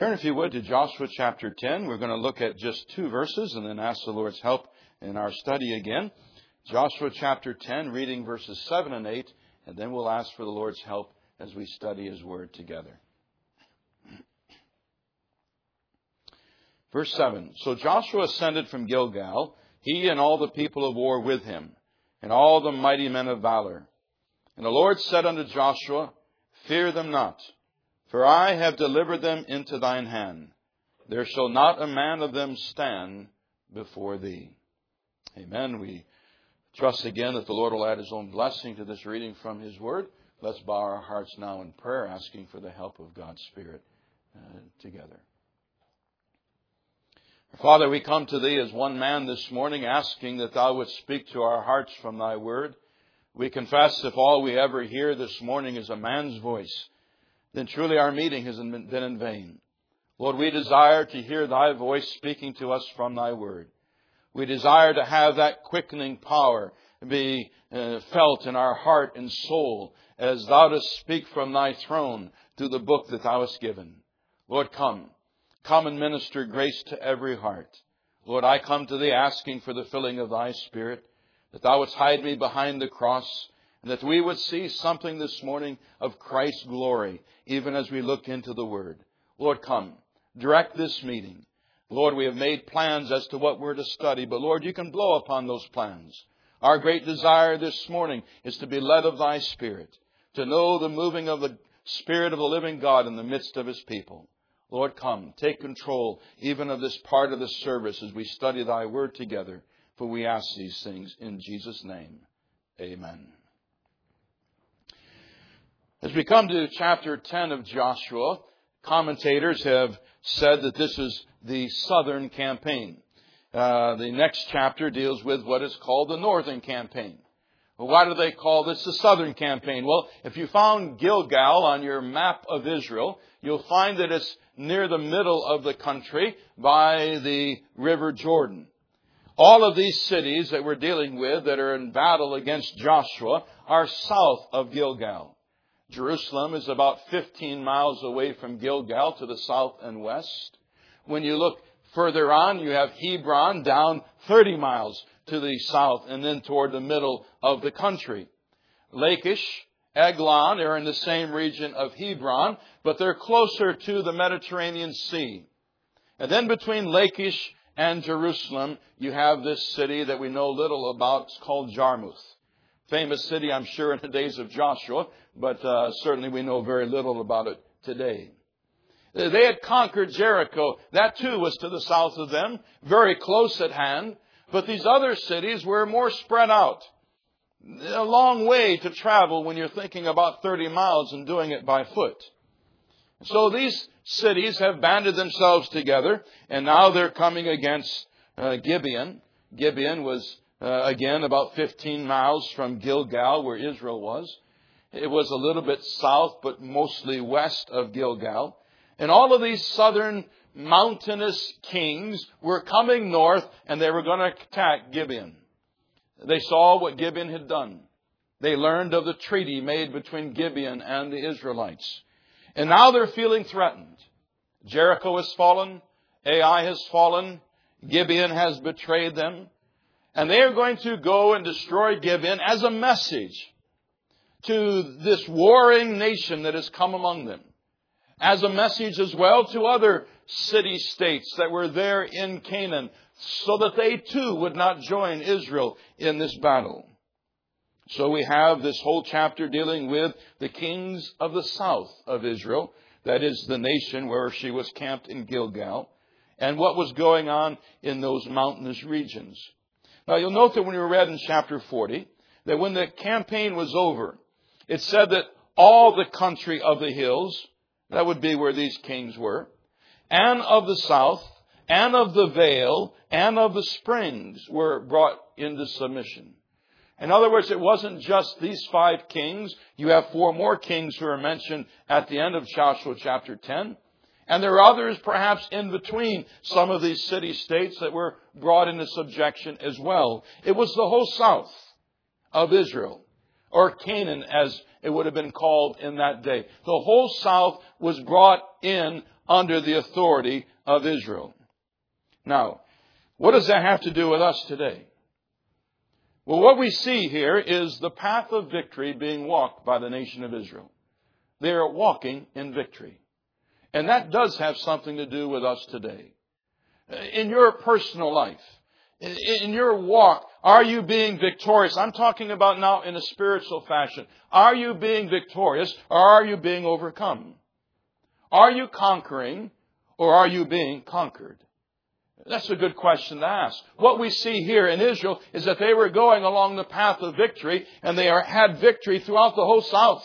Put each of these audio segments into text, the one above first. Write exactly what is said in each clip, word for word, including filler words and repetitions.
Turn, if you would, to Joshua chapter ten. We're going to look at just two verses and then ask the Lord's help in our study again. Joshua chapter ten, reading verses seven and eight, and then we'll ask for the Lord's help as we study His Word together. Verse seven. So Joshua ascended from Gilgal, he and all the people of war with him, and all the mighty men of valor. And the Lord said unto Joshua, Fear them not, for I have delivered them into thine hand. There shall not a man of them stand before thee. Amen. We trust again that the Lord will add His own blessing to this reading from His Word. Let's bow our hearts now in prayer, asking for the help of God's Spirit uh, together. Father, we come to Thee as one man this morning, asking that Thou wouldst speak to our hearts from Thy Word. We confess if all we ever hear this morning is a man's voice, then truly our meeting has been in vain. Lord, we desire to hear Thy voice speaking to us from Thy Word. We desire to have that quickening power be uh, felt in our heart and soul as Thou dost speak from Thy throne through the book that Thou hast given. Lord, come. Come and minister grace to every heart. Lord, I come to Thee asking for the filling of Thy Spirit, that Thou wouldst hide me behind the cross, and that we would see something this morning of Christ's glory, even as we look into the Word. Lord, come. Direct this meeting. Lord, we have made plans as to what we're to study, but Lord, You can blow upon those plans. Our great desire this morning is to be led of Thy Spirit, to know the moving of the Spirit of the living God in the midst of His people. Lord, come, take control even of this part of the service as we study Thy Word together, for we ask these things in Jesus' name. Amen. As we come to chapter ten of Joshua, commentators have said that this is the southern campaign. Uh, the next chapter deals with what is called the northern campaign. Well, why do they call this the southern campaign? Well, if you found Gilgal on your map of Israel, you'll find that it's near the middle of the country by the River Jordan. All of these cities that we're dealing with that are in battle against Joshua are south of Gilgal. Jerusalem is about fifteen miles away from Gilgal to the south and west. When you look further on, you have Hebron down thirty miles to the south and then toward the middle of the country. Lachish, Eglon are in the same region of Hebron, but they're closer to the Mediterranean Sea. And then between Lachish and Jerusalem, you have this city that we know little about. It's called Jarmuth. Famous city, I'm sure, in the days of Joshua, but uh, certainly we know very little about it today. They had conquered Jericho. That too was to the south of them, very close at hand. But these other cities were more spread out. A long way to travel when you're thinking about thirty miles and doing it by foot. So these cities have banded themselves together, and now they're coming against uh, Gibeon. Gibeon was, uh, again, about fifteen miles from Gilgal, where Israel was. It was a little bit south, but mostly west of Gilgal. And all of these southern mountainous kings were coming north, and they were going to attack Gibeon. They saw what Gibeon had done. They learned of the treaty made between Gibeon and the Israelites. And now they're feeling threatened. Jericho has fallen. Ai has fallen. Gibeon has betrayed them. And they are going to go and destroy Gibeon as a message to this warring nation that has come among them. As a message as well to other city-states that were there in Canaan, so that they too would not join Israel in this battle. So we have this whole chapter dealing with the kings of the south of Israel, that is the nation where she was camped in Gilgal, and what was going on in those mountainous regions. Now you'll note that when we read in chapter forty, that when the campaign was over, it said that all the country of the hills, that would be where these kings were, and of the south, and of the vale, and of the springs were brought into submission. In other words, it wasn't just these five kings. You have four more kings who are mentioned at the end of Joshua chapter ten. And there are others perhaps in between some of these city-states that were brought into subjection as well. It was the whole south of Israel, or Canaan as it would have been called in that day. The whole south was brought in under the authority of Israel. Now, what does that have to do with us today? Well, what we see here is the path of victory being walked by the nation of Israel. They are walking in victory. And that does have something to do with us today. In your personal life, in your walk, are you being victorious? I'm talking about now in a spiritual fashion. Are you being victorious or are you being overcome? Are you conquering or are you being conquered? That's a good question to ask. What we see here in Israel is that they were going along the path of victory and they are, had victory throughout the whole south.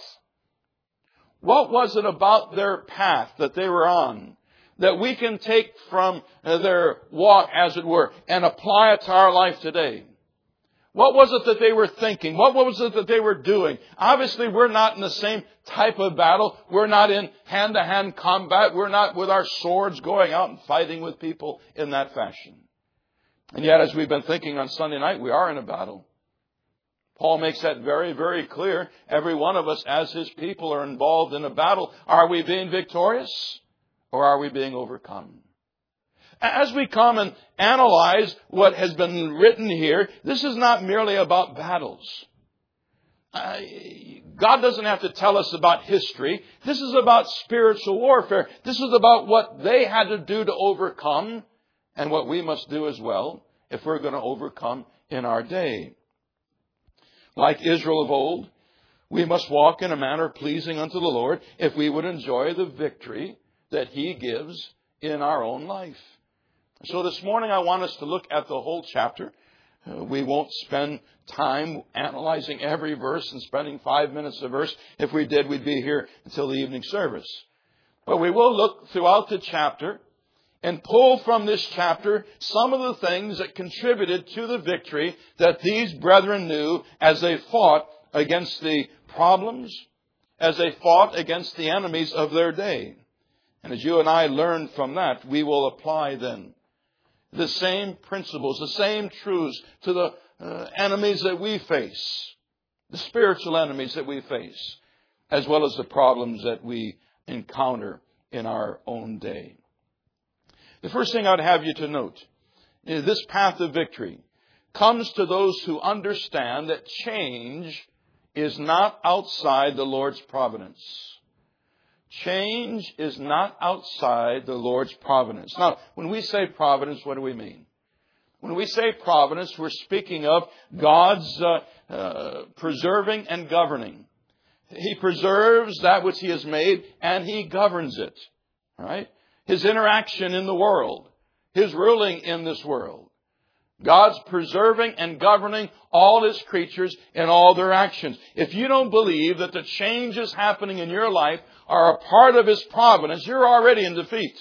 What was it about their path that they were on that we can take from their walk, as it were, and apply it to our life today? What was it that they were thinking? What was it that they were doing? Obviously, we're not in the same type of battle. We're not in hand-to-hand combat. We're not with our swords going out and fighting with people in that fashion. And yet, as we've been thinking on Sunday night, we are in a battle. Paul makes that very, very clear. Every one of us, as his people, are involved in a battle. Are we being victorious or are we being overcome? As we come and analyze what has been written here, this is not merely about battles. Uh, God doesn't have to tell us about history. This is about spiritual warfare. This is about what they had to do to overcome and what we must do as well if we're going to overcome in our day. Like Israel of old, we must walk in a manner pleasing unto the Lord if we would enjoy the victory that He gives in our own life. So this morning I want us to look at the whole chapter. Uh, we won't spend time analyzing every verse and spending five minutes a verse. If we did, we'd be here until the evening service. But we will look throughout the chapter and pull from this chapter some of the things that contributed to the victory that these brethren knew as they fought against the problems, as they fought against the enemies of their day. And as you and I learn from that, we will apply then the same principles, the same truths to the uh, enemies that we face, the spiritual enemies that we face, as well as the problems that we encounter in our own day. The first thing I'd have you to note is this path of victory comes to those who understand that change is not outside the Lord's providence. Change is not outside the Lord's providence. Now, when we say providence, what do we mean? When we say providence, we're speaking of God's uh, uh, preserving and governing. He preserves that which He has made and He governs it. Right? His interaction in the world. His ruling in this world. God's preserving and governing all His creatures in all their actions. If you don't believe that the changes happening in your life are a part of His providence, you're already in defeat.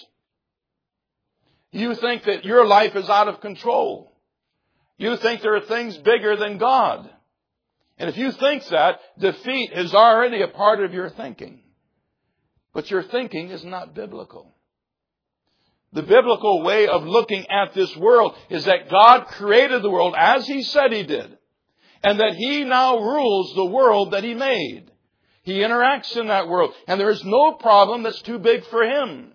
You think that your life is out of control. You think there are things bigger than God. And if you think that, defeat is already a part of your thinking. But your thinking is not biblical. The biblical way of looking at this world is that God created the world as He said He did. And that He now rules the world that He made. He interacts in that world. And there is no problem that's too big for Him.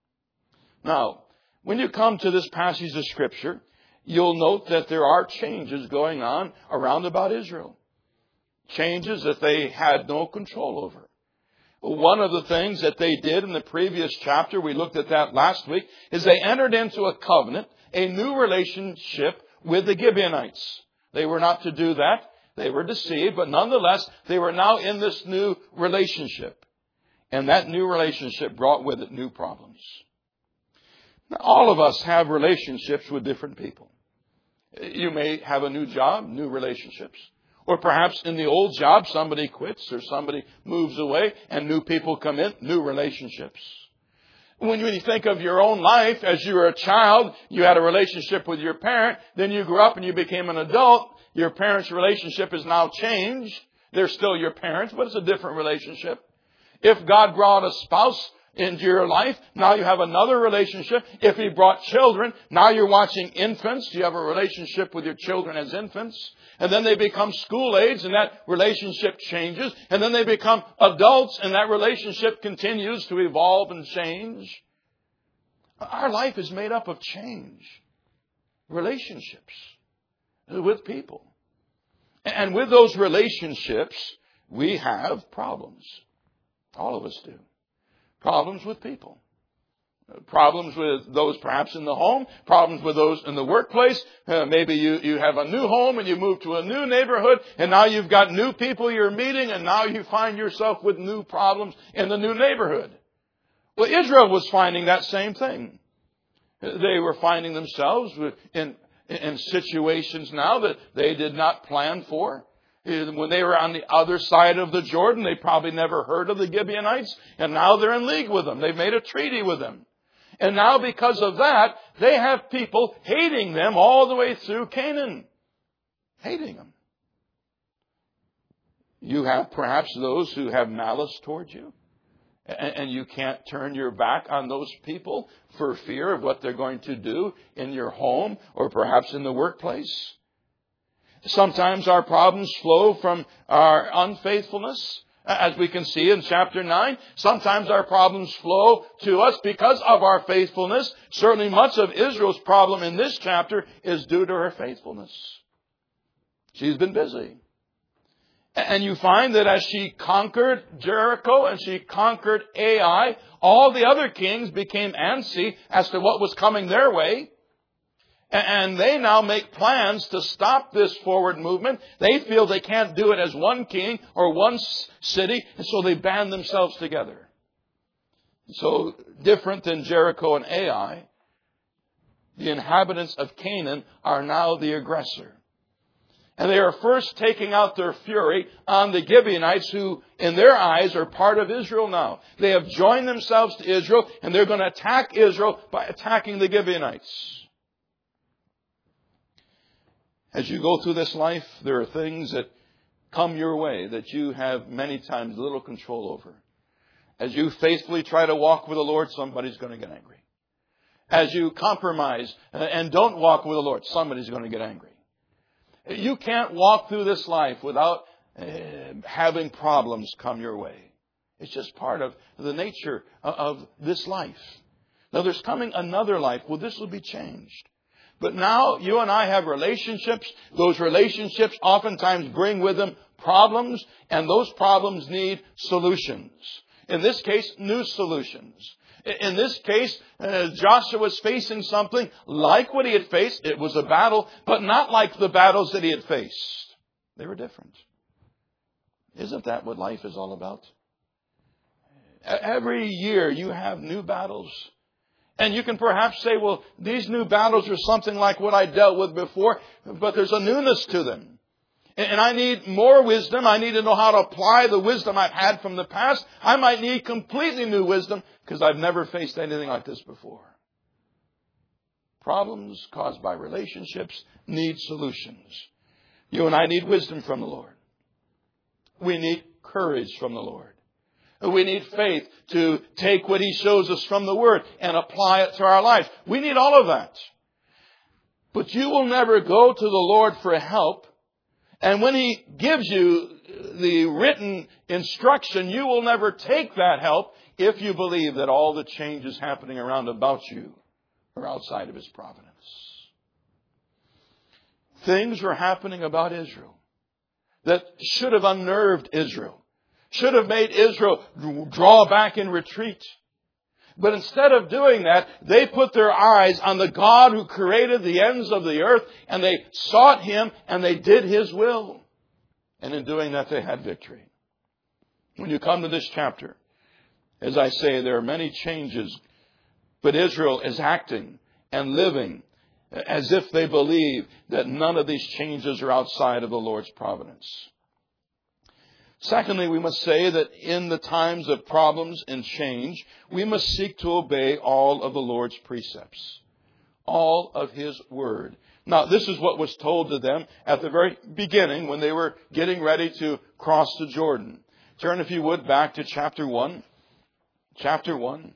Now, when you come to this passage of Scripture, you'll note that there are changes going on around about Israel. Changes that they had no control over. One of the things that they did in the previous chapter, we looked at that last week, is they entered into a covenant, a new relationship with the Gibeonites. They were not to do that. They were deceived, but nonetheless, they were now in this new relationship. And that new relationship brought with it new problems. Now, all of us have relationships with different people. You may have a new job, new relationships. Or perhaps in the old job, somebody quits or somebody moves away and new people come in, new relationships. When you think of your own life, as you were a child, you had a relationship with your parent. Then you grew up and you became an adult. Your parents' relationship is now changed. They're still your parents, but it's a different relationship. If God brought a spouse into your life, now you have another relationship. If He brought children, now you're watching infants. You have a relationship with your children as infants. And then they become school age and that relationship changes. And then they become adults and that relationship continues to evolve and change. Our life is made up of change, relationships with people. And with those relationships, we have problems. All of us do. Problems with people. Problems with those perhaps in the home. Problems with those in the workplace. Uh, maybe you, you have a new home and you move to a new neighborhood and now you've got new people you're meeting and now you find yourself with new problems in the new neighborhood. Well, Israel was finding that same thing. They were finding themselves in, in situations now that they did not plan for. When they were on the other side of the Jordan, they probably never heard of the Gibeonites, and now they're in league with them. They've made a treaty with them. And now because of that, they have people hating them all the way through Canaan. Hating them. You have perhaps those who have malice towards you. And you can't turn your back on those people for fear of what they're going to do in your home or perhaps in the workplace. Sometimes our problems flow from our unfaithfulness. As we can see in chapter nine, sometimes our problems flow to us because of our faithfulness. Certainly much of Israel's problem in this chapter is due to her faithfulness. She's been busy. And you find that as she conquered Jericho and she conquered Ai, all the other kings became antsy as to what was coming their way. And they now make plans to stop this forward movement. They feel they can't do it as one king or one city, and so they band themselves together. So different than Jericho and Ai, the inhabitants of Canaan are now the aggressor. And they are first taking out their fury on the Gibeonites who, in their eyes, are part of Israel now. They have joined themselves to Israel, and they're going to attack Israel by attacking the Gibeonites. As you go through this life, there are things that come your way that you have many times little control over. As you faithfully try to walk with the Lord, somebody's going to get angry. As you compromise and don't walk with the Lord, somebody's going to get angry. You can't walk through this life without uh, having problems come your way. It's just part of the nature of this life. Now there's coming another life. Well, this will be changed. But now you and I have relationships. Those relationships oftentimes bring with them problems, and those problems need solutions. In this case, new solutions. In this case, uh, Joshua was facing something like what he had faced. It was a battle, but not like the battles that he had faced. They were different. Isn't that what life is all about? Every year you have new battles. And you can perhaps say, well, these new battles are something like what I dealt with before, but there's a newness to them. And I need more wisdom. I need to know how to apply the wisdom I've had from the past. I might need completely new wisdom because I've never faced anything like this before. Problems caused by relationships need solutions. You and I need wisdom from the Lord. We need courage from the Lord. We need faith to take what He shows us from the Word and apply it to our life. We need all of that. But you will never go to the Lord for help. And when He gives you the written instruction, you will never take that help if you believe that all the changes happening around about you are outside of His providence. Things were happening about Israel that should have unnerved Israel. Should have made Israel draw back in retreat. But instead of doing that, they put their eyes on the God who created the ends of the earth, and they sought Him and they did His will. And in doing that, they had victory. When you come to this chapter, as I say, there are many changes, but Israel is acting and living as if they believe that none of these changes are outside of the Lord's providence. Secondly, we must say that in the times of problems and change, we must seek to obey all of the Lord's precepts, all of His word. Now, this is what was told to them at the very beginning when they were getting ready to cross the Jordan. Turn, if you would, back to chapter one. Chapter one.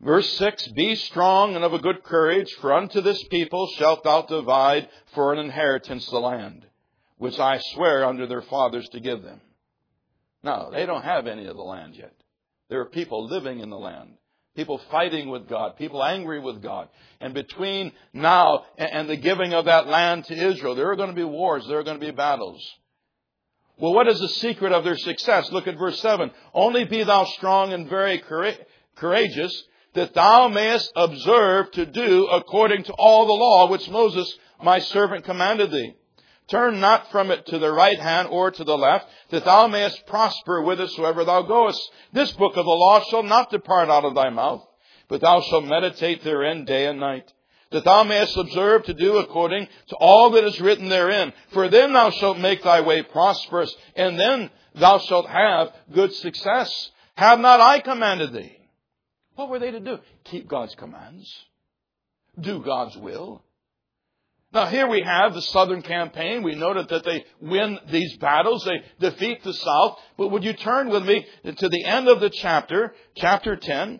Verse six, be strong and of a good courage, for unto this people shalt thou divide for an inheritance the land, which I swear unto their fathers to give them. Now, they don't have any of the land yet. There are people living in the land, people fighting with God, people angry with God. And between now and the giving of that land to Israel, there are going to be wars, there are going to be battles. Well, what is the secret of their success? Look at verse seven. Only be thou strong and very courageous, that thou mayest observe to do according to all the law which Moses my servant commanded thee. Turn not from it to the right hand or to the left, that thou mayest prosper whithersoever thou goest. This book of the law shall not depart out of thy mouth, but thou shalt meditate therein day and night, that thou mayest observe to do according to all that is written therein. For then thou shalt make thy way prosperous, and then thou shalt have good success. Have not I commanded thee? What were they to do? Keep God's commands. Do God's will. Now here we have the Southern Campaign. We noted that they win these battles. They defeat the South. But would you turn with me to the end of the chapter, chapter ten.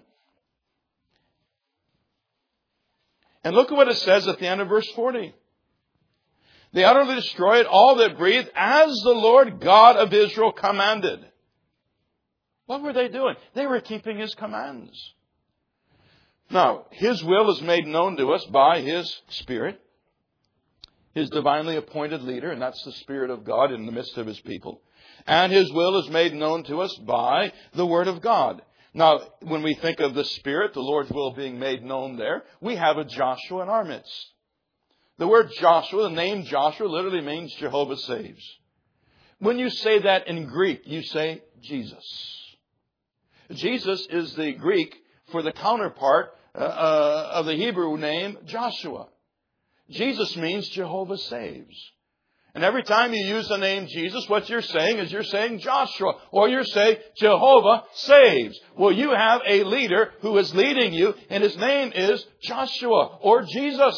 And look at what it says at the end of verse forty. They utterly destroyed all that breathed, as the Lord God of Israel commanded. What were they doing? They were keeping His commands. Now, His will is made known to us by His Spirit, His divinely appointed leader, and that's the Spirit of God in the midst of His people. And His will is made known to us by the Word of God. Now, when we think of the Spirit, the Lord's will being made known there, we have a Joshua in our midst. The word Joshua, the name Joshua, literally means Jehovah saves. When you say that in Greek, you say Jesus. Jesus is the Greek for the counterpart uh, uh, of the Hebrew name Joshua. Jesus means Jehovah saves. And every time you use the name Jesus, what you're saying is you're saying Joshua, or you're saying Jehovah saves. Well, you have a leader who is leading you, and His name is Joshua, or Jesus.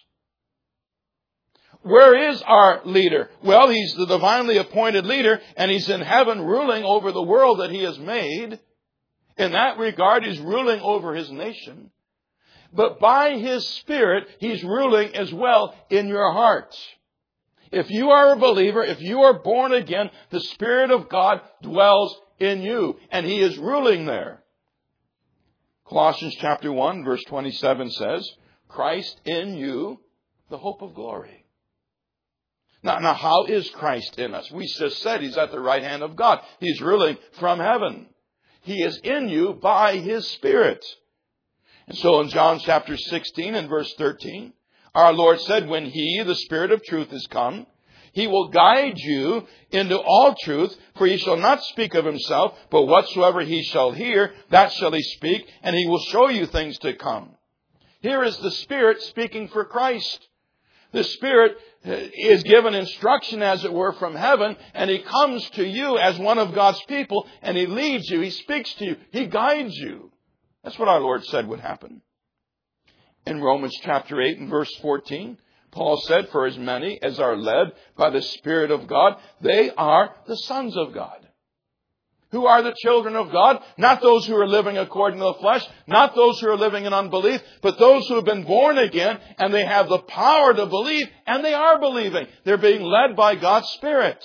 Where is our leader? Well, He's the divinely appointed leader, and He's in heaven ruling over the world that He has made. In that regard, He's ruling over His nation. But by His Spirit, He's ruling as well in your heart. If you are a believer, if you are born again, the Spirit of God dwells in you, and He is ruling there. Colossians chapter one, verse twenty-seven says, Christ in you, the hope of glory. Now, now, how is Christ in us? We just said He's at the right hand of God. He's ruling from heaven. He is in you by His Spirit. And so in John chapter sixteen and verse thirteen, our Lord said, when He, the Spirit of truth, is come, He will guide you into all truth, for He shall not speak of Himself, but whatsoever He shall hear, that shall He speak, and He will show you things to come. Here is the Spirit speaking for Christ. The Spirit is given instruction, as it were, from heaven, and He comes to you as one of God's people, and He leads you, He speaks to you, He guides you. That's what our Lord said would happen. In Romans chapter eight and verse fourteen, Paul said, for as many as are led by the Spirit of God, they are the sons of God. Who are the children of God? Not those who are living according to the flesh, not those who are living in unbelief, but those who have been born again, and they have the power to believe, and they are believing. They're being led by God's Spirit.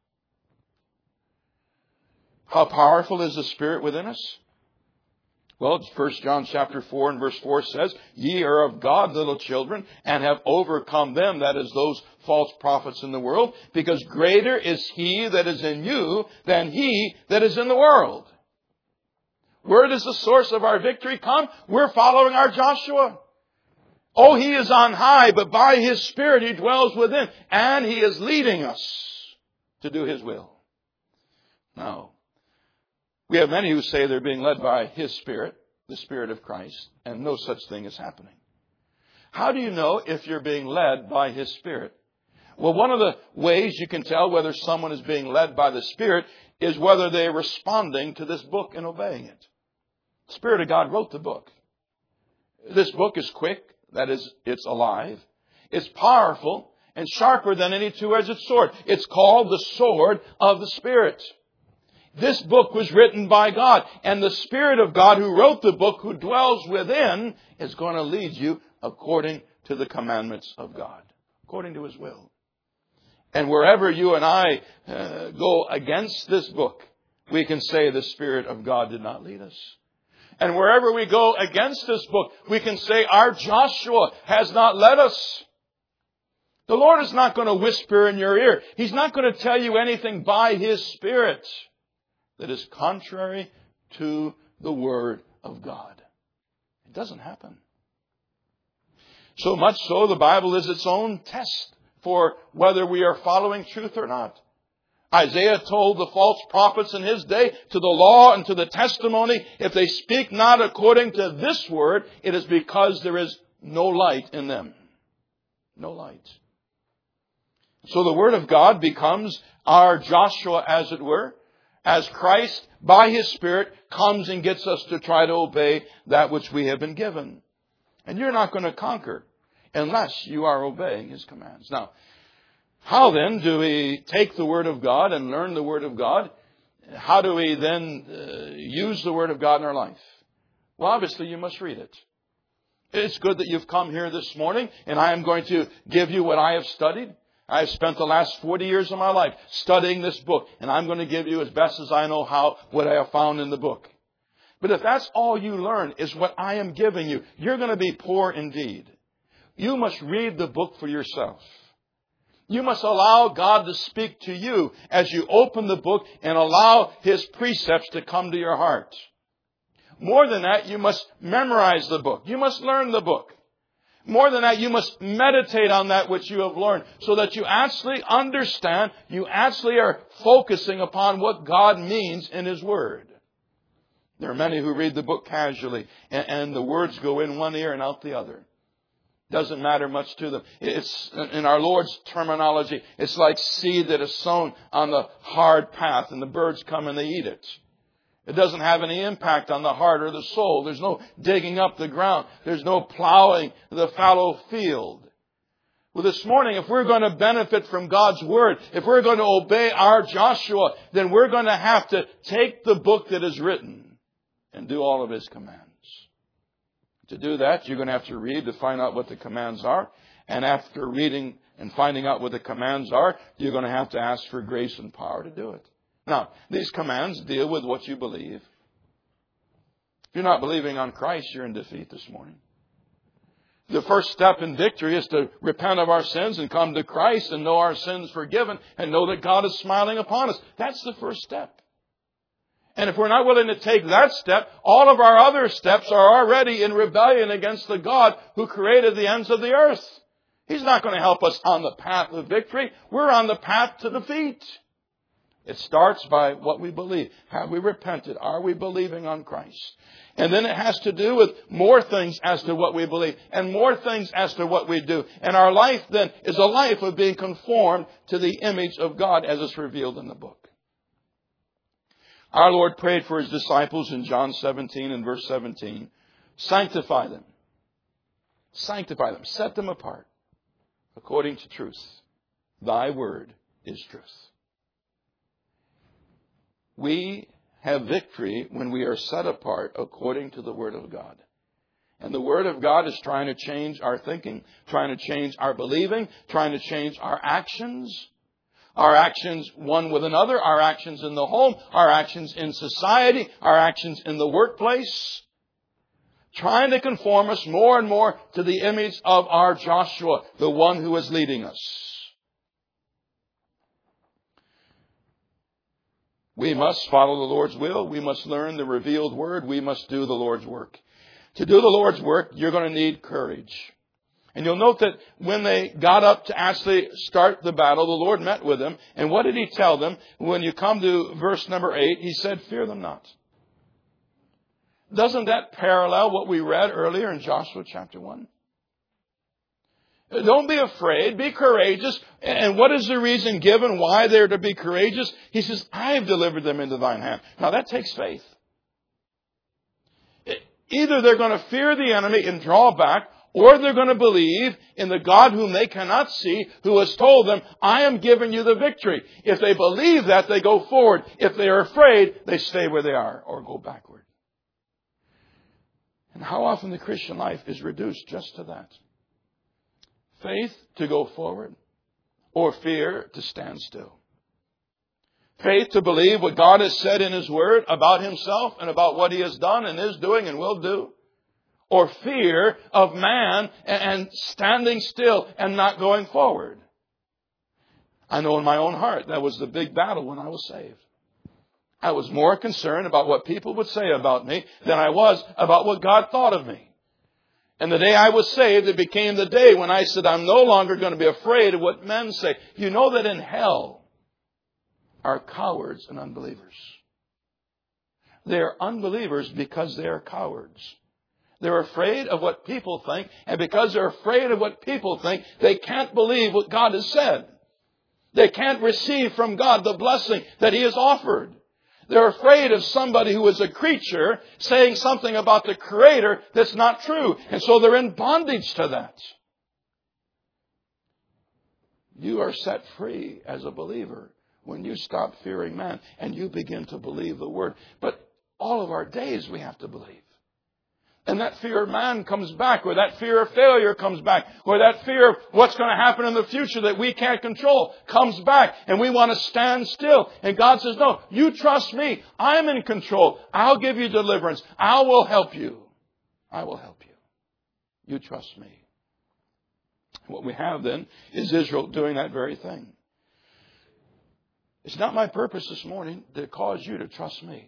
How powerful is the Spirit within us? Well, First John chapter four and verse four says, ye are of God, little children, and have overcome them, that is, those false prophets in the world, because greater is He that is in you than he that is in the world. Where does the source of our victory come? We're following our Joshua. Oh, He is on high, but by His Spirit He dwells within, and He is leading us to do His will. Now, we have many who say they're being led by His Spirit, the Spirit of Christ, and no such thing is happening. How do you know if you're being led by His Spirit? Well, one of the ways you can tell whether someone is being led by the Spirit is whether they're responding to this book and obeying it. The Spirit of God wrote the book. This book is quick, that is, it's alive. It's powerful and sharper than any two-edged sword. It's called the sword of the Spirit. This book was written by God. And the Spirit of God who wrote the book, who dwells within, is going to lead you according to the commandments of God, according to His will. And wherever you and I uh, go against this book, we can say the Spirit of God did not lead us. And wherever we go against this book, we can say our Joshua has not led us. The Lord is not going to whisper in your ear. He's not going to tell you anything by His Spirit that is contrary to the Word of God. It doesn't happen. So much so, the Bible is its own test for whether we are following truth or not. Isaiah told the false prophets in his day, to the law and to the testimony, if they speak not according to this word, it is because there is no light in them. No light. So the Word of God becomes our Joshua, as it were, as Christ, by His Spirit, comes and gets us to try to obey that which we have been given. And you're not going to conquer unless you are obeying His commands. Now, how then do we take the Word of God and learn the Word of God? How do we then uh, use the Word of God in our life? Well, obviously you must read it. It's good that you've come here this morning, and I am going to give you what I have studied. I've spent the last forty years of my life studying this book, and I'm going to give you as best as I know how what I have found in the book. But if that's all you learn is what I am giving you, you're going to be poor indeed. You must read the book for yourself. You must allow God to speak to you as you open the book and allow His precepts to come to your heart. More than that, you must memorize the book. You must learn the book. More than that, you must meditate on that which you have learned so that you actually understand, you actually are focusing upon what God means in His Word. There are many who read the book casually and, and the words go in one ear and out the other. Doesn't matter much to them. It's, in our Lord's terminology, it's like seed that is sown on the hard path and the birds come and they eat it. It doesn't have any impact on the heart or the soul. There's no digging up the ground. There's no plowing the fallow field. Well, this morning, if we're going to benefit from God's Word, if we're going to obey our Joshua, then we're going to have to take the book that is written and do all of His commands. To do that, you're going to have to read to find out what the commands are. And after reading and finding out what the commands are, you're going to have to ask for grace and power to do it. Now, these commands deal with what you believe. If you're not believing on Christ, you're in defeat this morning. The first step in victory is to repent of our sins and come to Christ and know our sins forgiven and know that God is smiling upon us. That's the first step. And if we're not willing to take that step, all of our other steps are already in rebellion against the God who created the ends of the earth. He's not going to help us on the path of victory. We're on the path to defeat. It starts by what we believe. Have we repented? Are we believing on Christ? And then it has to do with more things as to what we believe and more things as to what we do. And our life then is a life of being conformed to the image of God as it's revealed in the book. Our Lord prayed for His disciples in John seventeen and verse seventeen. Sanctify them. Sanctify them. Set them apart according to truth. Thy word is truth. We have victory when we are set apart according to the Word of God. And the Word of God is trying to change our thinking, trying to change our believing, trying to change our actions. Our actions one with another, our actions in the home, our actions in society, our actions in the workplace. Trying to conform us more and more to the image of our Joshua, the one who is leading us. We must follow the Lord's will. We must learn the revealed word. We must do the Lord's work. To do the Lord's work, you're going to need courage. And you'll note that when they got up to actually start the battle, the Lord met with them. And what did He tell them? When you come to verse number eight, He said, fear them not. Doesn't that parallel what we read earlier in Joshua chapter one? Don't be afraid. Be courageous. And what is the reason given why they're to be courageous? He says, I have delivered them into thine hand. Now that takes faith. Either they're going to fear the enemy and draw back, or they're going to believe in the God whom they cannot see, who has told them, I am giving you the victory. If they believe that, they go forward. If they are afraid, they stay where they are or go backward. And how often the Christian life is reduced just to that. Faith to go forward, or fear to stand still. Faith to believe what God has said in His Word about Himself and about what He has done and is doing and will do. Or fear of man and standing still and not going forward. I know in my own heart that was the big battle when I was saved. I was more concerned about what people would say about me than I was about what God thought of me. And the day I was saved, it became the day when I said, I'm no longer going to be afraid of what men say. You know that in hell are cowards and unbelievers. They are unbelievers because they are cowards. They're afraid of what people think, and because they're afraid of what people think, they can't believe what God has said. They can't receive from God the blessing that He has offered. They're afraid of somebody who is a creature saying something about the Creator that's not true. And so they're in bondage to that. You are set free as a believer when you stop fearing man and you begin to believe the Word. But all of our days we have to believe. And that fear of man comes back, or that fear of failure comes back, or that fear of what's going to happen in the future that we can't control comes back, and we want to stand still. And God says, no, you trust me. I'm in control. I'll give you deliverance. I will help you. I will help you. You trust me. What we have then is Israel doing that very thing. It's not my purpose this morning to cause you to trust me.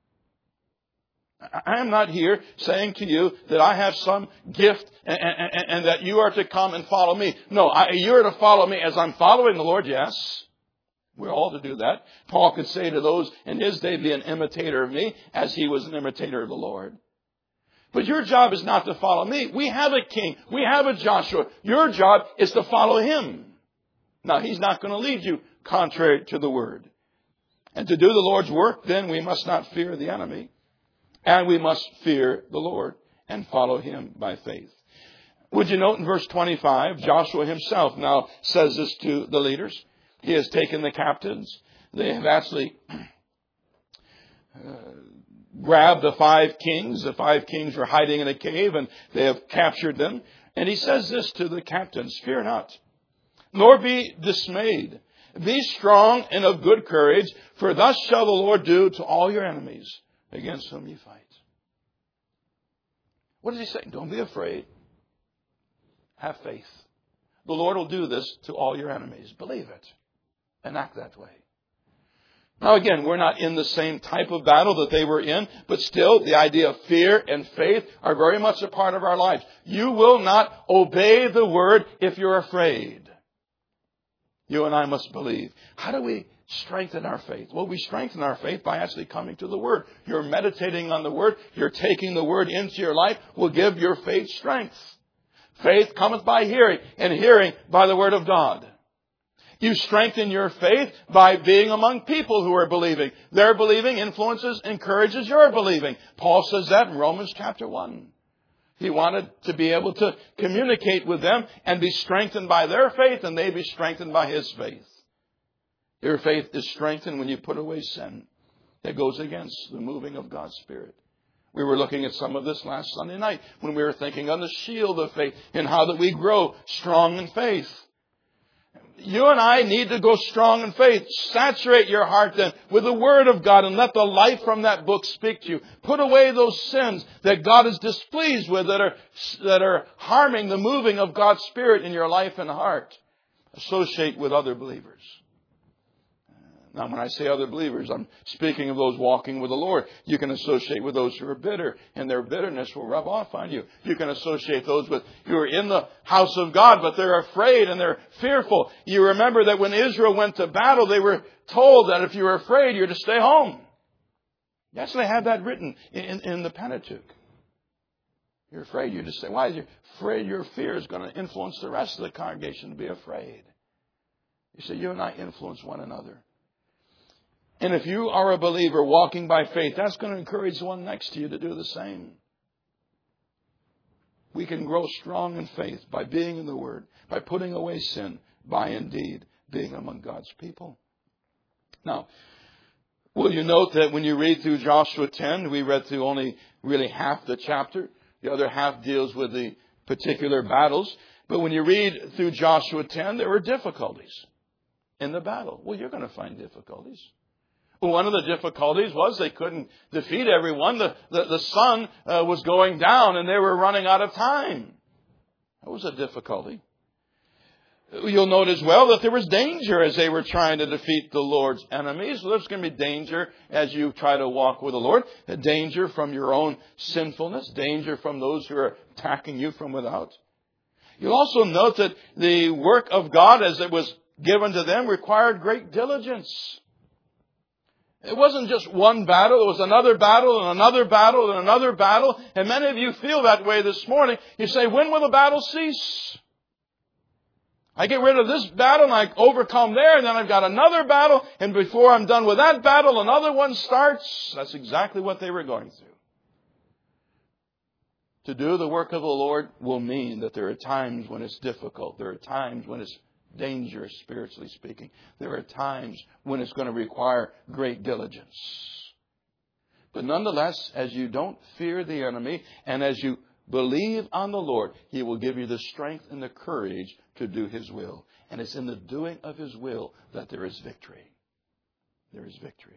I am not here saying to you that I have some gift and, and, and that you are to come and follow me. No, I, you're to follow me as I'm following the Lord, yes. We're all to do that. Paul could say to those in his day, be an imitator of me as he was an imitator of the Lord. But your job is not to follow me. We have a king. We have a Joshua. Your job is to follow him. Now, he's not going to lead you contrary to the word. And to do the Lord's work, then we must not fear the enemy. And we must fear the Lord and follow Him by faith. Would you note in verse twenty-five, Joshua himself now says this to the leaders. He has taken the captains. They have actually uh, grabbed the five kings. The five kings were hiding in a cave and they have captured them. And he says this to the captains, fear not, nor be dismayed. Be strong and of good courage, for thus shall the Lord do to all your enemies against whom you fight. What does he say? Don't be afraid. Have faith. The Lord will do this to all your enemies. Believe it and act that way. Now again, we're not in the same type of battle that they were in, but still the idea of fear and faith are very much a part of our lives. You will not obey the word if you're afraid. You and I must believe. How do we strengthen our faith? Well, we strengthen our faith by actually coming to the Word. You're meditating on the Word. You're taking the Word into your life will give your faith strength. Faith cometh by hearing, and hearing by the Word of God. You strengthen your faith by being among people who are believing. Their believing influences, encourages your believing. Paul says that in Romans chapter one. He wanted to be able to communicate with them and be strengthened by their faith, and they be strengthened by his faith. Your faith is strengthened when you put away sin that goes against the moving of God's Spirit. We were looking at some of this last Sunday night when we were thinking on the shield of faith and how that we grow strong in faith. You and I need to go strong in faith. Saturate your heart then with the Word of God and let the life from that book speak to you. Put away those sins that God is displeased with that are, that are harming the moving of God's Spirit in your life and heart. Associate with other believers. Now, when I say other believers, I'm speaking of those walking with the Lord. You can associate with those who are bitter, and their bitterness will rub off on you. You can associate those with who are in the house of God, but they're afraid and they're fearful. You remember that when Israel went to battle, they were told that if you were afraid, you're to stay home. You actually have that written in, in the Pentateuch. You're afraid, you're to stay. Why? You're afraid your fear is going to influence the rest of the congregation to be afraid. You see, you and I influence one another. And if you are a believer walking by faith, that's going to encourage the one next to you to do the same. We can grow strong in faith by being in the Word, by putting away sin, by indeed being among God's people. Now, will you note that when you read through Joshua ten, we read through only really half the chapter. The other half deals with the particular battles. But when you read through Joshua ten, there were difficulties in the battle. Well, you're going to find difficulties. Well, one of the difficulties was they couldn't defeat everyone. The, the, the sun uh, was going down and they were running out of time. That was a difficulty. You'll note as well that there was danger as they were trying to defeat the Lord's enemies. So there's going to be danger as you try to walk with the Lord. Danger from your own sinfulness. Danger from those who are attacking you from without. You'll also note that the work of God as it was given to them required great diligence. It wasn't just one battle. It was another battle and another battle and another battle. And many of you feel that way this morning. You say, when will the battle cease? I get rid of this battle and I overcome there, and then I've got another battle, and before I'm done with that battle, another one starts. That's exactly what they were going through. To do the work of the Lord will mean that there are times when it's difficult. There are times when it's dangerous, spiritually speaking. There are times when it's going to require great diligence. But nonetheless, as you don't fear the enemy, and as you believe on the Lord, He will give you the strength and the courage to do His will. And it's in the doing of His will that there is victory. There is victory.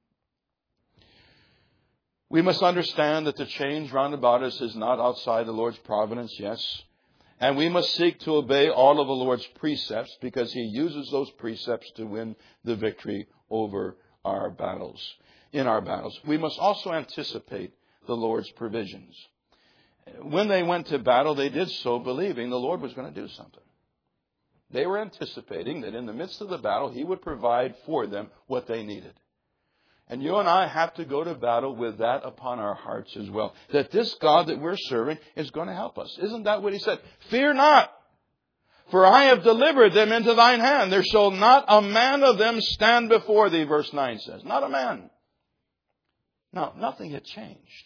We must understand that the change round about us is not outside the Lord's providence, yes. And we must seek to obey all of the Lord's precepts because He uses those precepts to win the victory over our battles, in our battles. We must also anticipate the Lord's provisions. When they went to battle, they did so believing the Lord was going to do something. They were anticipating that in the midst of the battle, He would provide for them what they needed. And you and I have to go to battle with that upon our hearts as well. That this God that we're serving is going to help us. Isn't that what He said? Fear not, for I have delivered them into thine hand. There shall not a man of them stand before thee, verse nine says. Not a man. Now, nothing had changed.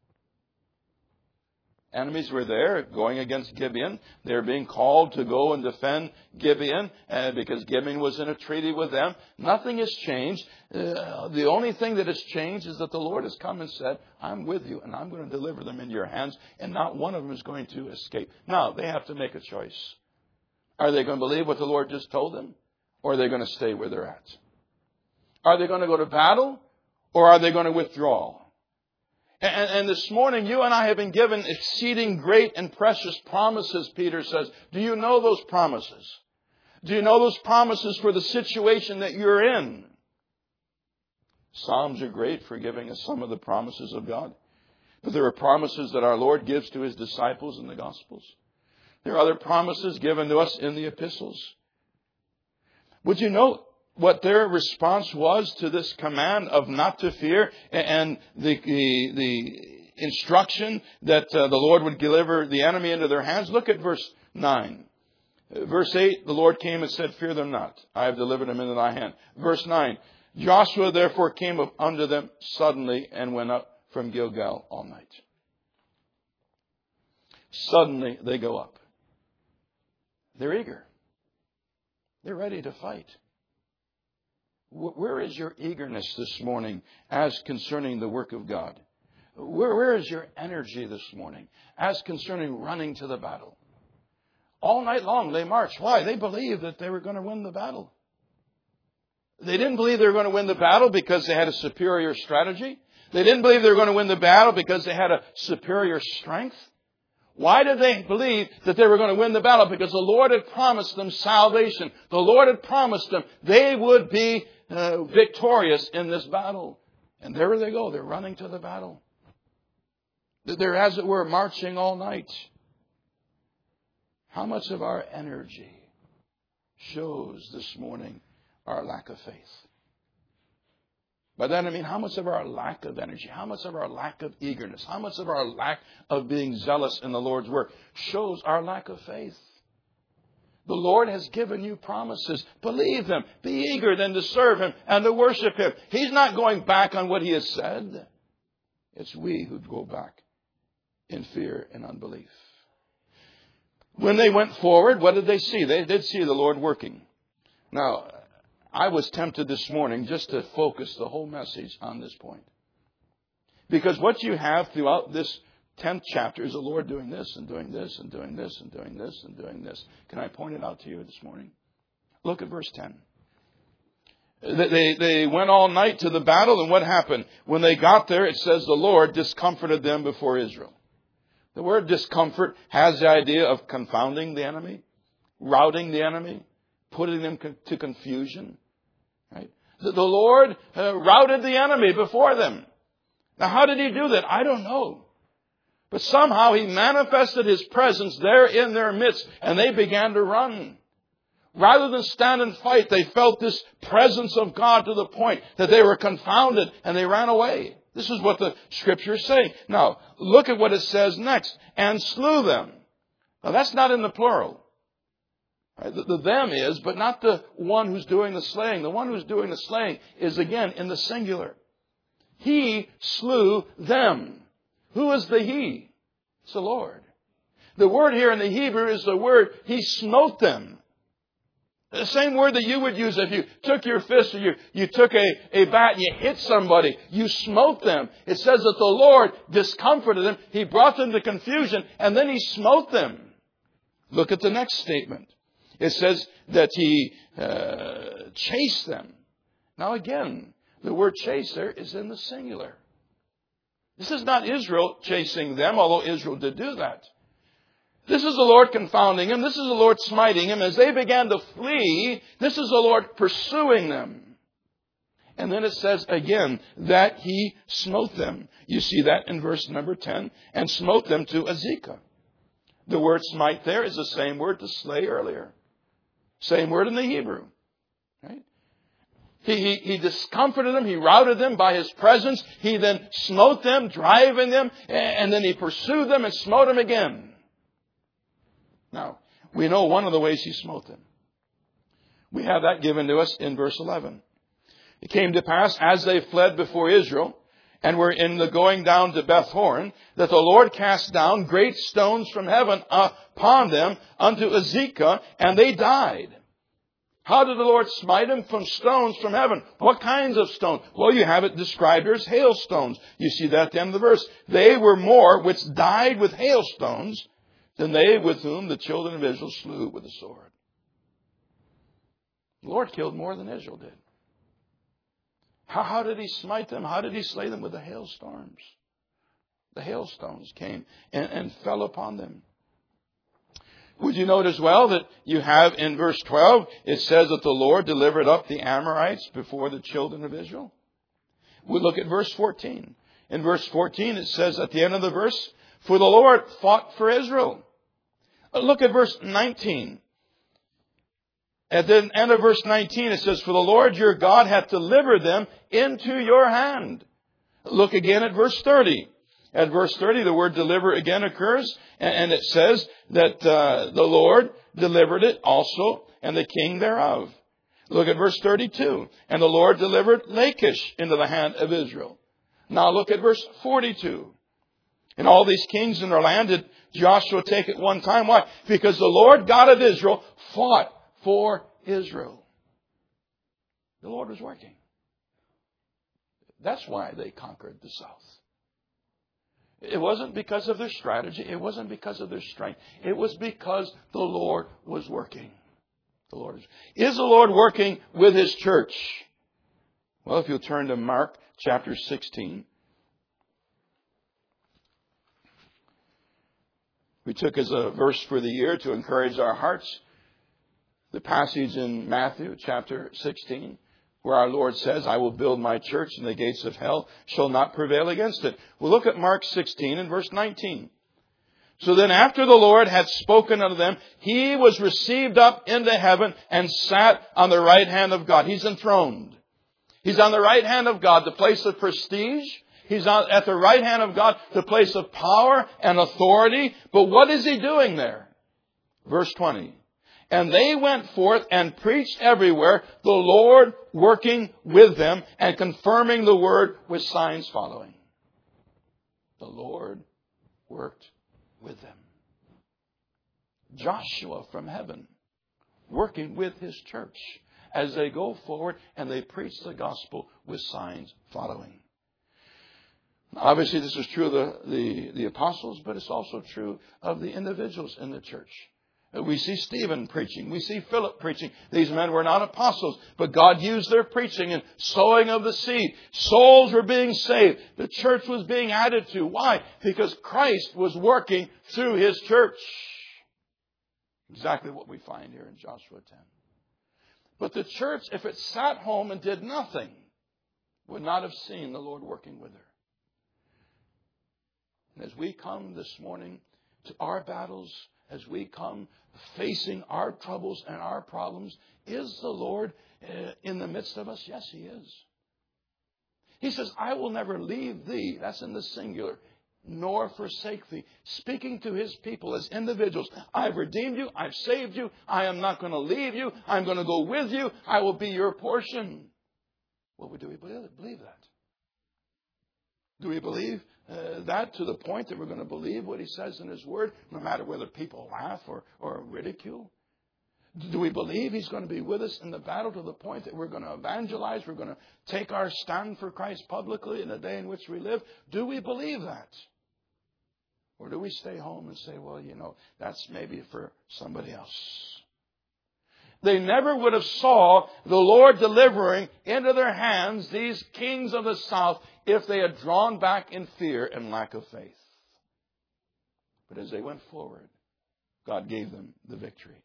Enemies were there going against Gibeon. They were being called to go and defend Gibeon uh, because Gibeon was in a treaty with them. Nothing has changed. Uh, the only thing that has changed is that the Lord has come and said, I'm with you and I'm going to deliver them into your hands, and not one of them is going to escape. Now, they have to make a choice. Are they going to believe what the Lord just told them, or are they going to stay where they're at? Are they going to go to battle, or are they going to withdraw? And, and this morning, you and I have been given exceeding great and precious promises, Peter says. Do you know those promises? Do you know those promises for the situation that you're in? Psalms are great for giving us some of the promises of God. But there are promises that our Lord gives to His disciples in the Gospels. There are other promises given to us in the epistles. Would you know what their response was to this command of not to fear and the the, the instruction that uh, the Lord would deliver the enemy into their hands? Look at verse nine. Verse eight, the Lord came and said, fear them not. I have delivered them into thy hand. Verse nine, Joshua therefore came up unto them suddenly and went up from Gilgal all night. Suddenly they go up. They're eager. They're ready to fight. Where is your eagerness this morning as concerning the work of God? Where, where is your energy this morning as concerning running to the battle? All night long they marched. Why? They believed that they were going to win the battle. They didn't believe they were going to win the battle because they had a superior strategy. They didn't believe they were going to win the battle because they had a superior strength. Why did they believe that they were going to win the battle? Because the Lord had promised them salvation. The Lord had promised them they would be uh, victorious in this battle. And there they go. They're running to the battle. They're, as it were, marching all night. How much of our energy shows this morning our lack of faith? By that I mean, how much of our lack of energy, how much of our lack of eagerness, how much of our lack of being zealous in the Lord's work shows our lack of faith? The Lord has given you promises. Believe them. Be eager then to serve Him and to worship Him. He's not going back on what He has said. It's we who go back in fear and unbelief. When they went forward, what did they see? They did see the Lord working. Now, I was tempted this morning just to focus the whole message on this point. Because what you have throughout this tenth chapter is the Lord doing this and doing this and doing this and doing this and doing this. Can I point it out to you this morning? Look at verse ten. They, they went all night to the battle, and what happened? When they got there, it says the Lord discomforted them before Israel. The word discomfort has the idea of confounding the enemy, routing the enemy, putting them to confusion. Right? The, the Lord uh, routed the enemy before them. Now, how did he do that? I don't know. But somehow he manifested his presence there in their midst, and they began to run. Rather than stand and fight, they felt this presence of God to the point that they were confounded and they ran away. This is what the Scripture is saying. Now, look at what it says next. And slew them. Now, that's not in the plural. Right? The, the them is, but not the one who's doing the slaying. The one who's doing the slaying is, again, in the singular. He slew them. Who is the he? It's the Lord. The word here in the Hebrew is the word, he smote them. The same word that you would use if you took your fist or you, you took a, a bat and you hit somebody. You smote them. It says that the Lord discomforted them. He brought them to confusion and then he smote them. Look at the next statement. It says that he uh, chased them. Now again, the word chase there is in the singular. This is not Israel chasing them, although Israel did do that. This is the Lord confounding him. This is the Lord smiting him. As they began to flee, this is the Lord pursuing them. And then it says again that he smote them. You see that in verse number ten. And smote them to Azekah. The word smite there is the same word to slay earlier. Same word in the Hebrew. Right? He, he, he discomforted them. He routed them by his presence. He then smote them, driving them. And then he pursued them and smote them again. Now, we know one of the ways he smote them. We have that given to us in verse eleven. It came to pass, as they fled before Israel, and were in the going down to Beth Horon, that the Lord cast down great stones from heaven upon them unto Azekah, and they died. How did the Lord smite them? From stones from heaven. What kinds of stones? Well, you have it described as hailstones. You see that at the end of the verse. They were more which died with hailstones than they with whom the children of Israel slew with the sword. The Lord killed more than Israel did. How, how did he smite them? How did he slay them? With the hailstorms. The hailstones came and, and fell upon them. Would you note as well that you have in verse twelve, it says that the Lord delivered up the Amorites before the children of Israel? We look at verse fourteen. In verse fourteen, it says at the end of the verse, for the Lord fought for Israel. Look at verse nineteen. At the end of verse nineteen, it says, for the Lord your God hath delivered them into your hand. Look again at verse thirty. At verse thirty, the word deliver again occurs, and it says that uh, the Lord delivered it also, and the king thereof. Look at verse thirty-two. And the Lord delivered Lachish into the hand of Israel. Now look at verse forty-two. And all these kings in their land did Joshua take at one time. Why? Because the Lord God of Israel fought for Israel. The Lord was working. That's why they conquered the south. It wasn't because of their strategy. It wasn't because of their strength. It was because the Lord was working. The Lord is, is the Lord working with his church? Well, if you'll turn to Mark chapter sixteen. We took as a verse for the year to encourage our hearts the passage in Matthew chapter sixteen, where our Lord says, I will build my church and the gates of hell shall not prevail against it. We'll look at Mark sixteen and verse nineteen. So then after the Lord had spoken unto them, he was received up into heaven and sat on the right hand of God. He's enthroned. He's on the right hand of God, the place of prestige. He's on, at the right hand of God, the place of power and authority. But what is he doing there? Verse twenty. And they went forth and preached everywhere, the Lord working with them and confirming the word with signs following. The Lord worked with them. Joshua from heaven, working with His church as they go forward and they preach the gospel with signs following. Obviously, this is true of the, the, the apostles, but it's also true of the individuals in the church. We see Stephen preaching. We see Philip preaching. These men were not apostles, but God used their preaching and sowing of the seed. Souls were being saved. The church was being added to. Why? Because Christ was working through His church. Exactly what we find here in Joshua ten. But the church, if it sat home and did nothing, would not have seen the Lord working with her. And as we come this morning to our battles, as we come facing our troubles and our problems, is the Lord uh, in the midst of us? Yes, He is. He says, I will never leave thee. That's in the singular. Nor forsake thee. Speaking to His people as individuals. I've redeemed you. I've saved you. I am not going to leave you. I'm going to go with you. I will be your portion. Well, do we believe that? Do we believe uh, that to the point that we're going to believe what He says in His Word, no matter whether people laugh or, or ridicule? Do we believe He's going to be with us in the battle to the point that we're going to evangelize, we're going to take our stand for Christ publicly in the day in which we live? Do we believe that? Or do we stay home and say, well, you know, that's maybe for somebody else? They never would have saw the Lord delivering into their hands these kings of the south if they had drawn back in fear and lack of faith. But as they went forward, God gave them the victory.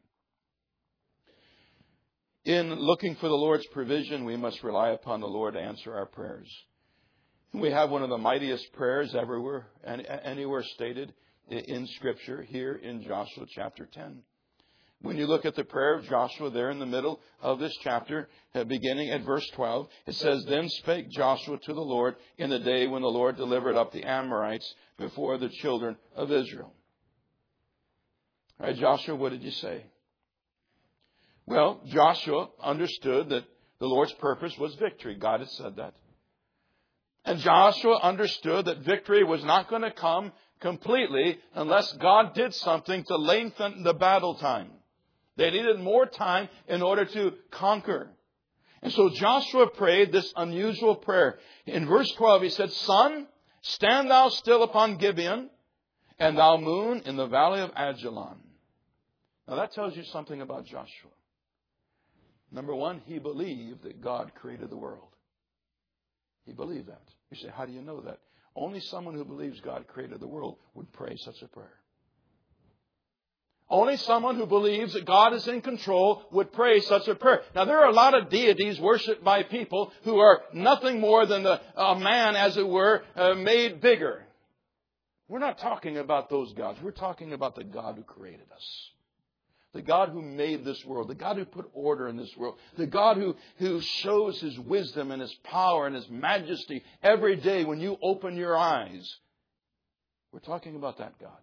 In looking for the Lord's provision, we must rely upon the Lord to answer our prayers. We have one of the mightiest prayers everywhere, anywhere stated in Scripture, here in Joshua chapter ten. When you look at the prayer of Joshua there in the middle of this chapter, beginning at verse twelve, it says, Then spake Joshua to the Lord in the day when the Lord delivered up the Amorites before the children of Israel. All right, Joshua, what did you say? Well, Joshua understood that the Lord's purpose was victory. God had said that. And Joshua understood that victory was not going to come completely unless God did something to lengthen the battle time. They needed more time in order to conquer. And so Joshua prayed this unusual prayer. In verse twelve, he said, Sun, stand thou still upon Gibeon, and thou moon in the valley of Ajalon. Now that tells you something about Joshua. Number one, he believed that God created the world. He believed that. You say, how do you know that? Only someone who believes God created the world would pray such a prayer. Only someone who believes that God is in control would pray such a prayer. Now, there are a lot of deities worshipped by people who are nothing more than the, a man, as it were, uh, made bigger. We're not talking about those gods. We're talking about the God who created us. The God who made this world. The God who put order in this world. The God who, who shows His wisdom and His power and His majesty every day when you open your eyes. We're talking about that God.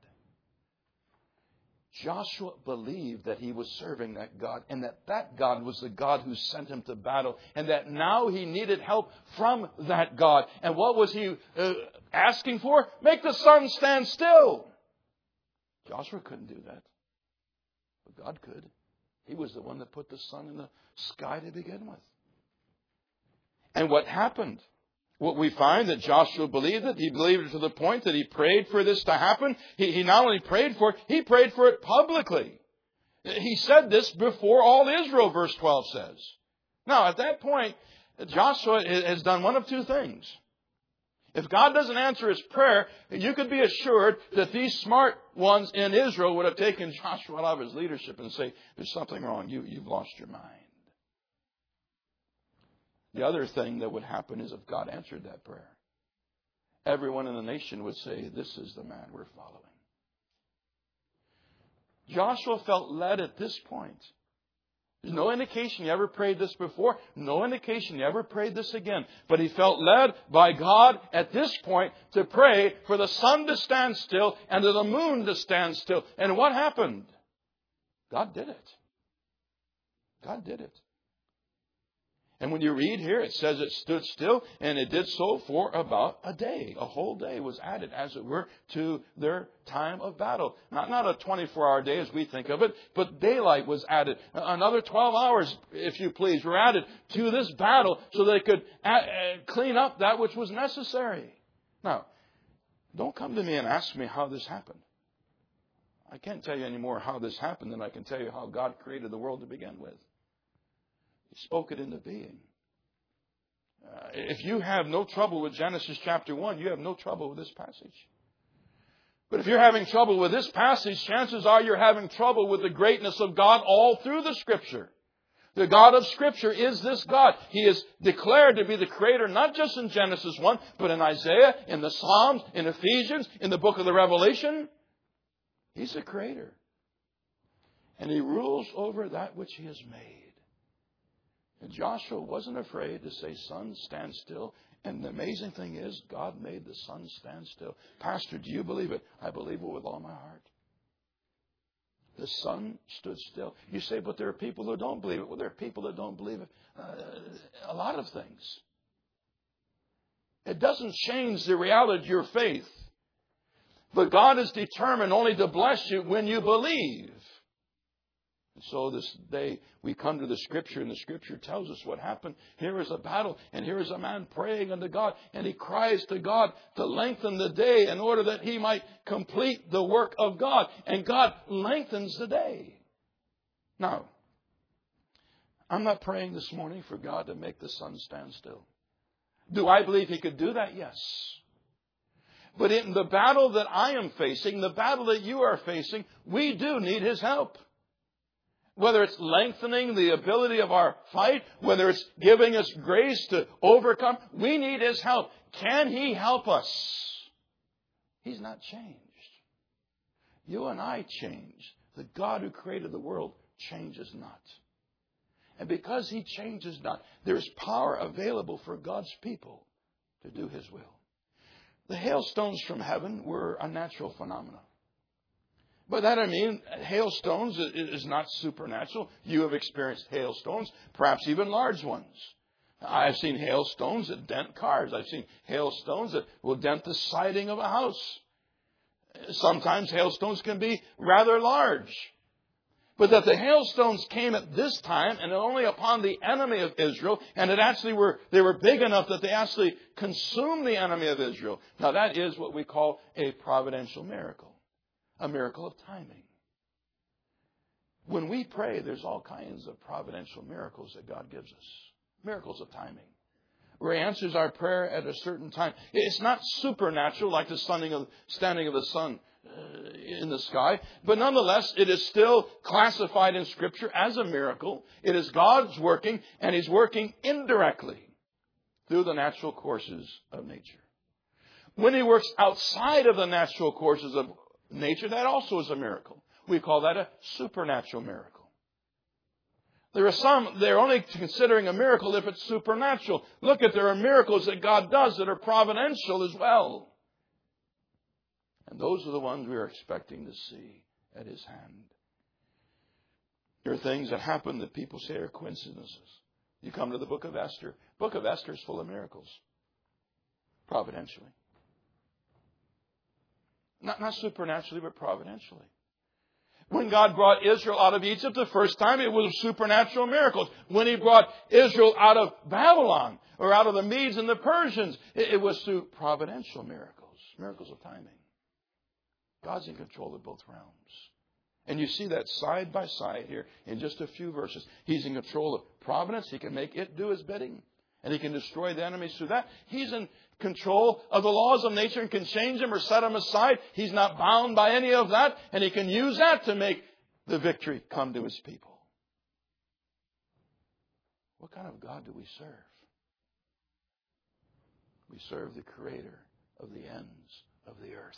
Joshua believed that he was serving that God and that that God was the God who sent him to battle and that now he needed help from that God. And what was he uh, asking for? Make the sun stand still. Joshua couldn't do that. But God could. He was the one that put the sun in the sky to begin with. And what happened? What we find that Joshua believed it. He believed it to the point that he prayed for this to happen. He, he not only prayed for it, he prayed for it publicly. He said this before all Israel, verse twelve says. Now, at that point, Joshua has done one of two things. If God doesn't answer his prayer, you could be assured that these smart ones in Israel would have taken Joshua out of his leadership and say, there's something wrong. You, you've lost your mind. The other thing that would happen is if God answered that prayer, everyone in the nation would say, this is the man we're following. Joshua felt led at this point. There's no indication he ever prayed this before. No indication he ever prayed this again. But he felt led by God at this point to pray for the sun to stand still and to the moon to stand still. And what happened? God did it. God did it. And when you read here, it says it stood still, and it did so for about a day. A whole day was added, as it were, to their time of battle. Not, not a twenty-four hour day as we think of it, but daylight was added. Another twelve hours, if you please, were added to this battle so they could add, clean up that which was necessary. Now, don't come to me and ask me how this happened. I can't tell you any more how this happened than I can tell you how God created the world to begin with. He spoke it into being. Uh, if you have no trouble with Genesis chapter one, you have no trouble with this passage. But if you're having trouble with this passage, chances are you're having trouble with the greatness of God all through the Scripture. The God of Scripture is this God. He is declared to be the Creator, not just in Genesis one, but in Isaiah, in the Psalms, in Ephesians, in the book of the Revelation. He's the Creator. And He rules over that which He has made. And Joshua wasn't afraid to say, sun, stand still. And the amazing thing is, God made the sun stand still. Pastor, do you believe it? I believe it with all my heart. The sun stood still. You say, but there are people who don't believe it. Well, there are people that don't believe it. Uh, a lot of things. It doesn't change the reality of your faith. But God is determined only to bless you when you believe. And so this day we come to the Scripture, and the Scripture tells us what happened. Here is a battle, and here is a man praying unto God, and he cries to God to lengthen the day in order that he might complete the work of God. And God lengthens the day. Now, I'm not praying this morning for God to make the sun stand still. Do I believe He could do that? Yes. But in the battle that I am facing, the battle that you are facing, we do need His help. Whether it's lengthening the ability of our fight, whether it's giving us grace to overcome, we need His help. Can He help us? He's not changed. You and I change. The God who created the world changes not. And because He changes not, there's power available for God's people to do His will. The hailstones from heaven were a natural phenomenon. By that I mean, hailstones is not supernatural. You have experienced hailstones, perhaps even large ones. I've seen hailstones that dent cars. I've seen hailstones that will dent the siding of a house. Sometimes hailstones can be rather large. But that the hailstones came at this time and only upon the enemy of Israel, and it actually were, they were big enough that they actually consumed the enemy of Israel. Now that is what we call a providential miracle. A miracle of timing. When we pray, there's all kinds of providential miracles that God gives us. Miracles of timing. Where He answers our prayer at a certain time. It's not supernatural like the standing of, standing of the sun in the sky. But nonetheless, it is still classified in Scripture as a miracle. It is God's working, and He's working indirectly through the natural courses of nature. When He works outside of the natural courses of nature, that also is a miracle. We call that a supernatural miracle. There are some, they're only considering a miracle if it's supernatural. Look at, there are miracles that God does that are providential as well. And those are the ones we are expecting to see at His hand. There are things that happen that people say are coincidences. You come to the book of Esther. The book of Esther is full of miracles. Providentially. Not, not supernaturally, but providentially. When God brought Israel out of Egypt the first time, it was supernatural miracles. When He brought Israel out of Babylon, or out of the Medes and the Persians, it, it was through providential miracles. Miracles of timing. God's in control of both realms. And you see that side by side here in just a few verses. He's in control of providence. He can make it do His bidding. And He can destroy the enemies through that. He's in control of the laws of nature and can change them or set them aside. He's not bound by any of that. And He can use that to make the victory come to His people. What kind of God do we serve? We serve the Creator of the ends of the earth.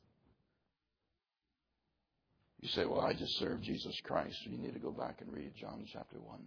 You say, well, I just serve Jesus Christ. You need to go back and read John chapter one.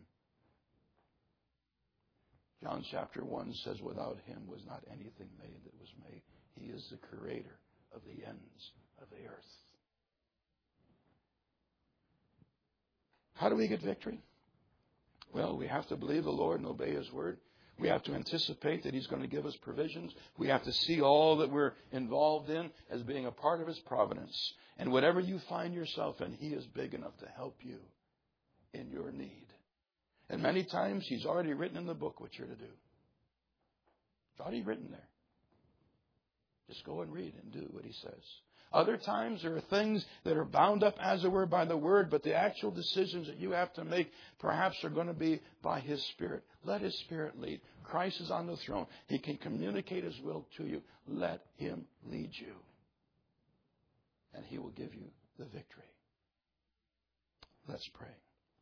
John chapter one says, without Him was not anything made that was made. He is the Creator of the ends of the earth. How do we get victory? Well, we have to believe the Lord and obey His word. We have to anticipate that He's going to give us provisions. We have to see all that we're involved in as being a part of His providence. And whatever you find yourself in, He is big enough to help you in your need. And many times He's already written in the book what you're to do. It's already written there. Just go and read and do what He says. Other times there are things that are bound up, as it were, by the Word, but the actual decisions that you have to make perhaps are going to be by His Spirit. Let His Spirit lead. Christ is on the throne. He can communicate His will to you. Let Him lead you. And He will give you the victory. Let's pray.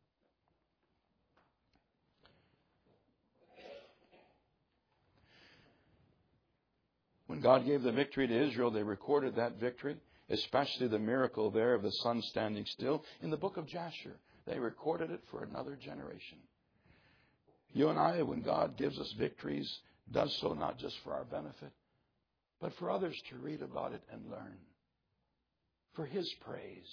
When God gave the victory to Israel, they recorded that victory, especially the miracle there of the sun standing still. In the book of Jasher, they recorded it for another generation. You and I, when God gives us victories, does so not just for our benefit, but for others to read about it and learn. For His praise,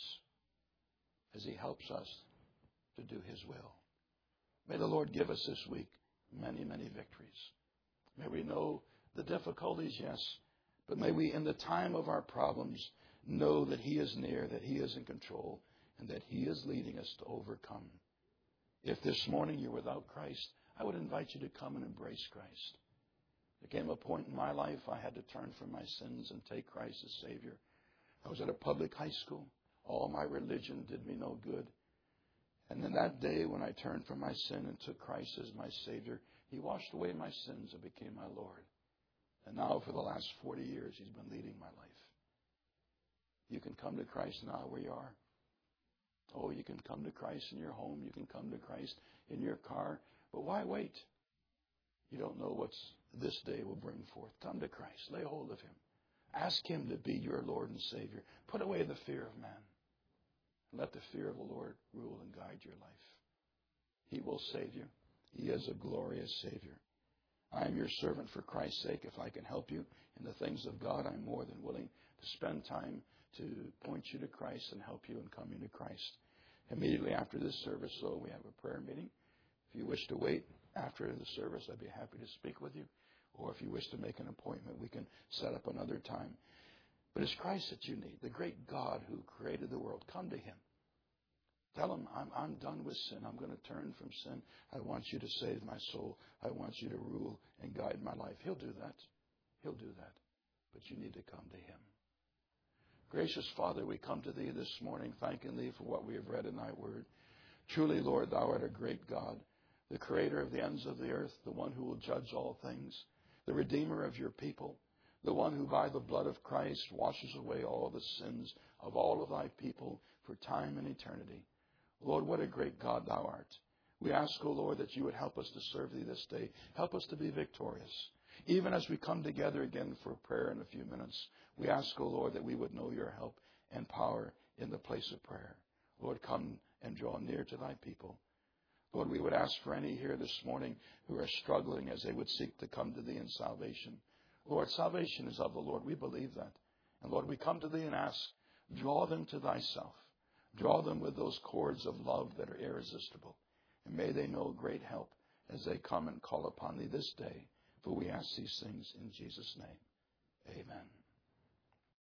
as He helps us to do His will. May the Lord give us this week many, many victories. May we know the difficulties, yes, but may we, in the time of our problems, know that He is near, that He is in control, and that He is leading us to overcome. If this morning you're without Christ, I would invite you to come and embrace Christ. There came a point in my life I had to turn from my sins and take Christ as Savior. I was at a public high school. All my religion did me no good. And then that day when I turned from my sin and took Christ as my Savior, He washed away my sins and became my Lord. And now for the last forty years, He's been leading my life. You can come to Christ now where you are. Oh, you can come to Christ in your home. You can come to Christ in your car. But why wait? You don't know what this day will bring forth. Come to Christ. Lay hold of Him. Ask Him to be your Lord and Savior. Put away the fear of man. And let the fear of the Lord rule and guide your life. He will save you. He is a glorious Savior. I am your servant for Christ's sake. If I can help you in the things of God, I'm more than willing to spend time to point you to Christ and help you in coming to Christ. Immediately after this service, so we have a prayer meeting. If you wish to wait after the service, I'd be happy to speak with you. Or if you wish to make an appointment, we can set up another time. But it's Christ that you need, the great God who created the world. Come to Him. Tell Him, I'm, I'm done with sin. I'm going to turn from sin. I want you to save my soul. I want you to rule and guide my life. He'll do that. He'll do that. But you need to come to Him. Gracious Father, we come to Thee this morning, thanking Thee for what we have read in Thy Word. Truly, Lord, Thou art a great God, the Creator of the ends of the earth, the one who will judge all things, the Redeemer of your people, the one who by the blood of Christ washes away all the sins of all of Thy people for time and eternity. Lord, what a great God Thou art. We ask, O Lord, that You would help us to serve Thee this day. Help us to be victorious. Even as we come together again for prayer in a few minutes, we ask, O Lord, that we would know Your help and power in the place of prayer. Lord, come and draw near to Thy people. Lord, we would ask for any here this morning who are struggling as they would seek to come to Thee in salvation. Lord, salvation is of the Lord. We believe that. And Lord, we come to Thee and ask, draw them to Thyself. Draw them with those cords of love that are irresistible. And may they know great help as they come and call upon Thee this day. For we ask these things in Jesus' name. Amen.